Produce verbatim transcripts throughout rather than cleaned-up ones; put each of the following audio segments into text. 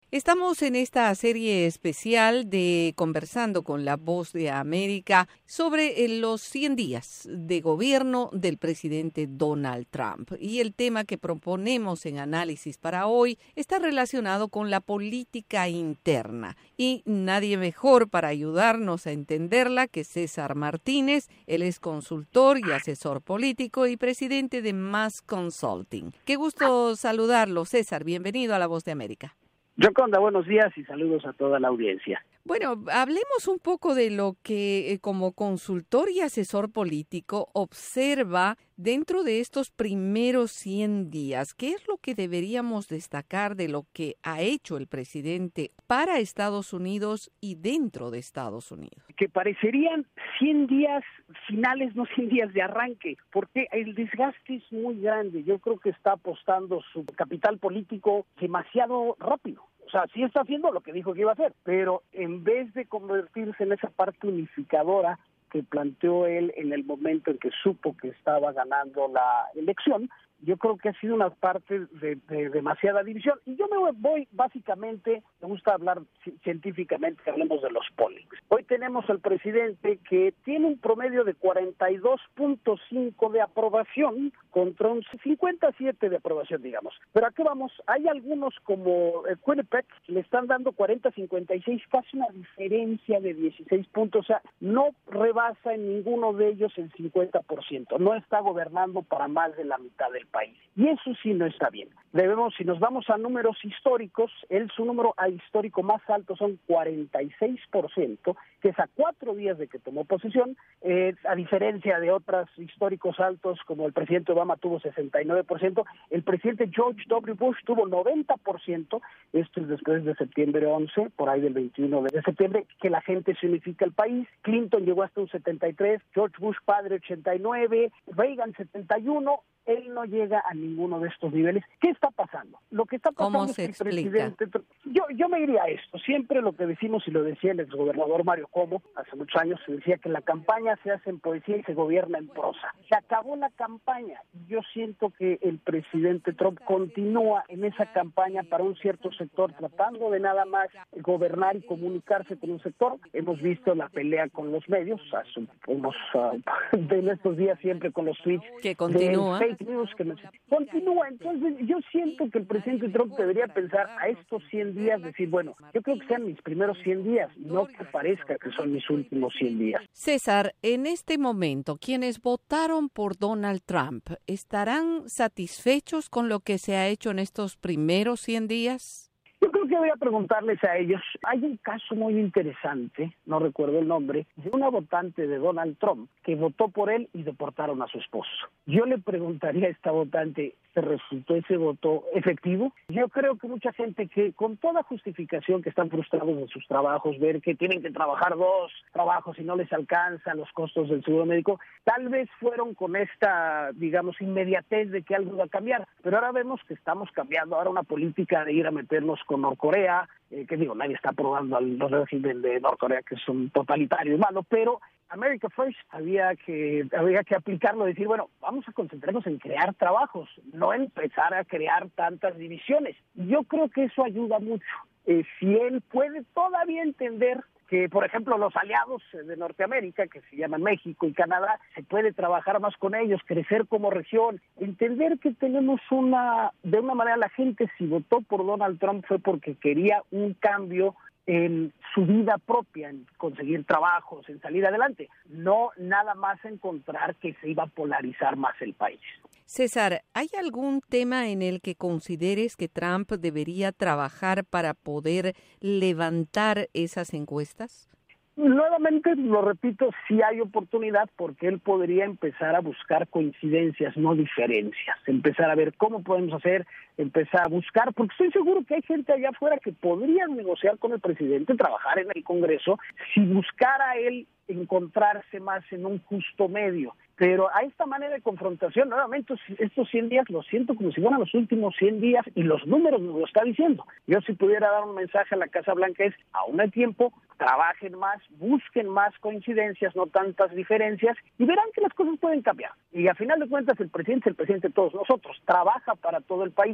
Estamos en esta serie especial de Conversando con la Voz de América sobre los cien días de gobierno del presidente Donald Trump. Y el tema que proponemos en análisis para hoy está relacionado con la política interna. Y nadie mejor para ayudarnos a entenderla que César Martínez. Él es consultor y asesor político y presidente de Mass Consulting. Qué gusto saludarlo, César. Bienvenido a la Voz de América. Yoconda, buenos días y saludos a toda la audiencia. Bueno, hablemos un poco de lo que eh, como consultor y asesor político observa dentro de estos primeros cien días. ¿Qué es lo que deberíamos destacar de lo que ha hecho el presidente para Estados Unidos y dentro de Estados Unidos? Que parecerían cien días finales, no cien días de arranque, porque el desgaste es muy grande. Yo creo que está apostando su capital político demasiado rápido. O sea, sí está haciendo lo que dijo que iba a hacer, pero en vez de convertirse en esa parte unificadora que planteó él en el momento en que supo que estaba ganando la elección, yo creo que ha sido una parte de, de demasiada división. Y yo me voy, básicamente, me gusta hablar científicamente, hablemos de los pollings. Hoy tenemos al presidente que tiene un promedio de cuarenta y dos punto cinco de aprobación contra un cincuenta y siete de aprobación, digamos. Pero ¿a qué vamos? Hay algunos como eh, Quinnipiac, le están dando cuarenta a cincuenta y seis, casi una diferencia de dieciséis puntos. O sea, no rebasa en ninguno de ellos el cincuenta por ciento. No está gobernando para más de la mitad del país. Y eso sí no está bien. Debemos, si nos vamos a números históricos, él su número histórico más alto son cuarenta y seis por ciento, que es a cuatro días de que tomó posesión, eh, a diferencia de otros históricos altos, como el presidente Obama tuvo sesenta y nueve por ciento, el presidente George W. Bush tuvo noventa por ciento, esto es después de septiembre once, por ahí del veintiuno de septiembre, que la gente se unifica el país. Clinton llegó hasta un setenta y tres, George Bush padre ochenta y nueve, Reagan setenta y uno, él no llega a ninguno de estos niveles. ¿Qué está pasando? Lo que está pasando ¿Cómo es se que el explica? presidente... Yo, yo me iría a esto. Siempre lo que decimos, y lo decía el exgobernador Mario Cuomo, hace muchos años, se decía que la campaña se hace en poesía y se gobierna en prosa. Se acabó la campaña. Yo siento que el presidente Trump continúa en esa campaña para un cierto sector, tratando de nada más gobernar y comunicarse con un sector. Hemos visto la pelea con los medios, hace unos, uh, en estos días siempre con los tweets. Que continúa. Fake news que nos... continúa. Entonces yo siento que el presidente Trump debería pensar a estos cien días, decir, bueno, yo creo que sean mis primeros cien días, no que parezca que son mis últimos cien días. César, en este momento, quienes votaron por Donald Trump, ¿estarán satisfechos con lo que se ha hecho en estos primeros cien días? Yo creo que voy a preguntarles a ellos. Hay un caso muy interesante, no recuerdo el nombre, de una votante de Donald Trump que votó por él y deportaron a su esposo. Yo le preguntaría a esta votante, ¿te resultó ese voto efectivo? Yo creo que mucha gente que con toda justificación que están frustrados en sus trabajos, ver que tienen que trabajar dos trabajos y no les alcanzan los costos del seguro médico, tal vez fueron con esta, digamos, inmediatez de que algo iba a cambiar. Pero ahora vemos que estamos cambiando ahora una política de ir a meternos con Norcorea, eh, que digo, nadie está aprobando al régimen de Norcorea, que es un totalitario y malo, pero America First había que había que aplicarlo, decir, bueno, vamos a concentrarnos en crear trabajos, no empezar a crear tantas divisiones. Yo creo que eso ayuda mucho. Eh, si él puede todavía entender que, por ejemplo, los aliados de Norteamérica, que se llaman México y Canadá, se puede trabajar más con ellos, crecer como región, entender que tenemos una, de una manera la gente si votó por Donald Trump fue porque quería un cambio en su vida propia, en conseguir trabajos, en salir adelante, no nada más encontrar que se iba a polarizar más el país. César, ¿hay algún tema en el que consideres que Trump debería trabajar para poder levantar esas encuestas? Nuevamente, lo repito, sí hay oportunidad porque él podría empezar a buscar coincidencias, no diferencias. Empezar a ver cómo podemos hacer, empezar a buscar, porque estoy seguro que hay gente allá afuera que podría negociar con el presidente, trabajar en el Congreso, si buscara él encontrarse más en un justo medio. Pero a esta manera de confrontación, nuevamente, estos cien días los siento como si fueran los últimos cien días y los números nos lo está diciendo. Yo si pudiera dar un mensaje a la Casa Blanca es, aún hay tiempo, trabajen más, busquen más coincidencias, no tantas diferencias, y verán que las cosas pueden cambiar. Y a final de cuentas el presidente es el presidente de todos nosotros, trabaja para todo el país.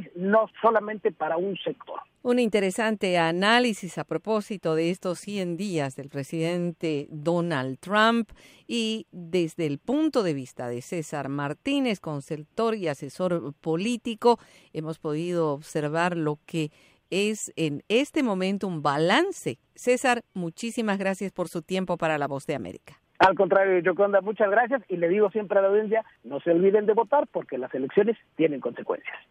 no solamente para un sector. Un interesante análisis a propósito de estos cien días del presidente Donald Trump y desde el punto de vista de César Martínez, consultor y asesor político, hemos podido observar lo que es en este momento un balance. César, muchísimas gracias por su tiempo para La Voz de América. Al contrario, Yoconda, muchas gracias y le digo siempre a la audiencia, no se olviden de votar porque las elecciones tienen consecuencias.